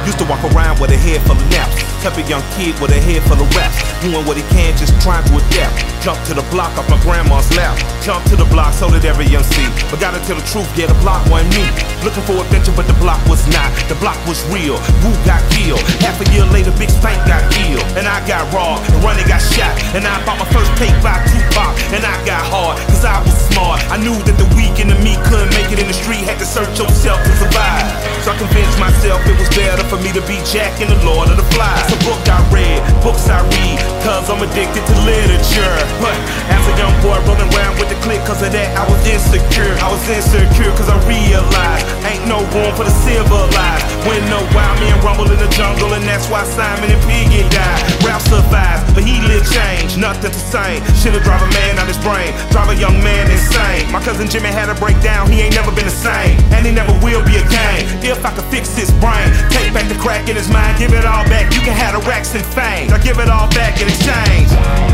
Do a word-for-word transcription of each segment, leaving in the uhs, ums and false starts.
Used to walk around with a head full of naps. Type of young kid with a head full of raps. Doing what he can, just trying to adapt. Jump to the block off my grandma's lap. Jump to the block, so did every M C. But gotta tell the truth, yeah, the block wasn't me. Looking for adventure, but the block was not. The block was real. Wu got killed. Half a year later, Big Spank got killed. And I got robbed. And Ronnie got shot. And I bought my first tape by Tupac. And I got hard, cause I was smart. I knew that the weak and the me couldn't make it in the street. Had to search yourself to survive. So I convinced myself it was better for me to be Jack and the Lord of the Flies. It's a book I read, books I read, cause I'm addicted to literature. But as a young boy rolling around with the clique, cause of that I was insecure. I was insecure cause I realized ain't no room for the civilized. When no wild men rumble in the jungle, and that's why Simon and Piggy died. Rap survived, but he lived change, nothing to say. Should've drive a man out his brain, drive a young man insane. My cousin Jimmy had a breakdown, he ain't never been the same, and he never will be again. If I could fix his brain, take back the crack in his mind, give it all back, you can have the racks and fame. I give it all back in exchange.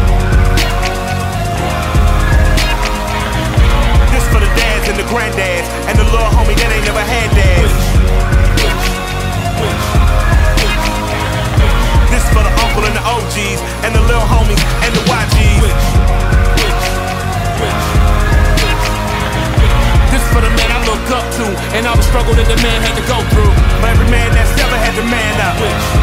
This for the dads and the granddads, and the little homie that ain't never had dads. This for the uncle and the O Gs, and the little homies and the Y Gs. This for the man I look up to, and all the struggle that the man had to go through. For every man that's ever had to man up.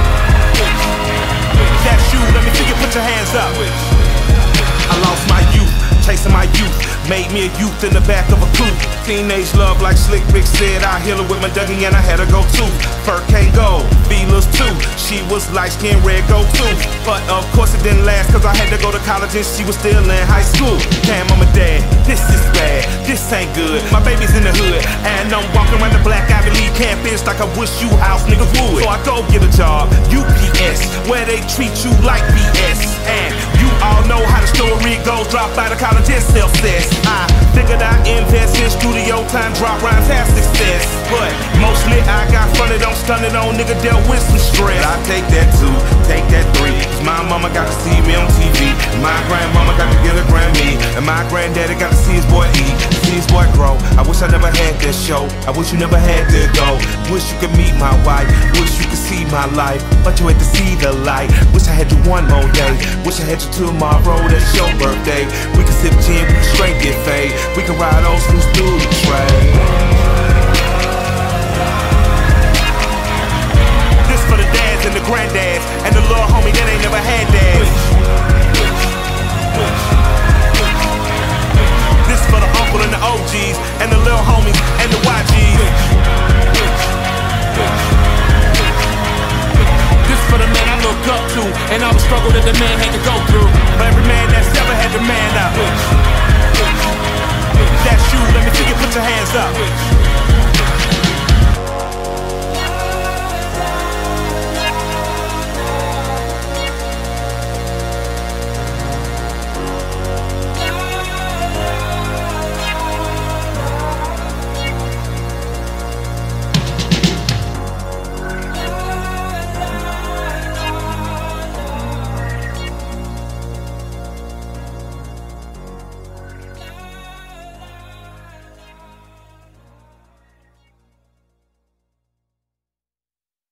That's you, let me see you put your hands up. I lost my youth, chasing my youth. Made me a youth in the back of a coupe. Teenage love like Slick Rick said. I heal her with my Dougie and I had her go too. Fur can't go, feelers too. She was light skin, red go too. But of course it didn't last, cause I had to go to college and she was still in high school. Damn, I'm a dad, this is bad, this ain't good. My baby's in the hood, and I'm walking around the Black Ivy League campus like I wish you house niggas would. So I go get a job, U P S, where they treat you like B S. And you all know how the story goes, drop out of college and self-cess. I figured I'd invest in studio time, drop rhymes, have success. But mostly I got fronted on, stunted on, nigga dealt with some stress. I take that two, take that three, cause my mama got to see me on T V, my grandmama got to get a Grammy, and my granddaddy got to see his boy eat, see his boy grow. I wish I never had that show, I wish you never had to go. Wish you could meet my wife, wish you could see my life, but you had to see the light. Wish I had you one more day, wish I had you tomorrow, that's your birthday. We could sip gin, we could straight get fade, we could ride old schools through the trade. This for the dads and the granddads, and the little homie that ain't never had dads. This for the uncle and the O Gs, and the little homies and the Y Gs. This for the man I look up to, and all the struggle that the man had to go through. For every man